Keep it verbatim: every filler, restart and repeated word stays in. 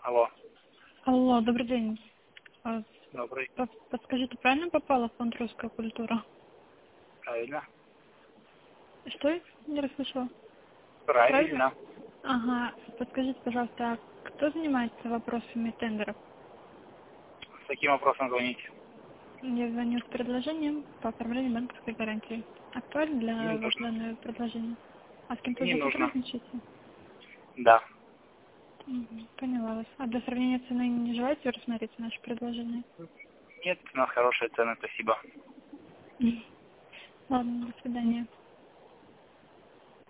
Алло. Алло, добрый день. А, Добрый. по- Подскажите, правильно попала в фонд «Русская культура»? Правильно. Что я не расслышала? Правильно. Ага. Подскажите, пожалуйста, а кто занимается вопросами тендеров? С таким вопросом звоните. Я звоню с предложением по оформлению банковской гарантии. Актуально Не для вас нужно. данное предложение? А с кем-то Не уже нужно. сотрудничаете? Да. Мгм, поняла вас. А для сравнения цены не желаете рассмотреть наше предложение? Нет, у нас хорошие цены, спасибо. Ладно, до свидания.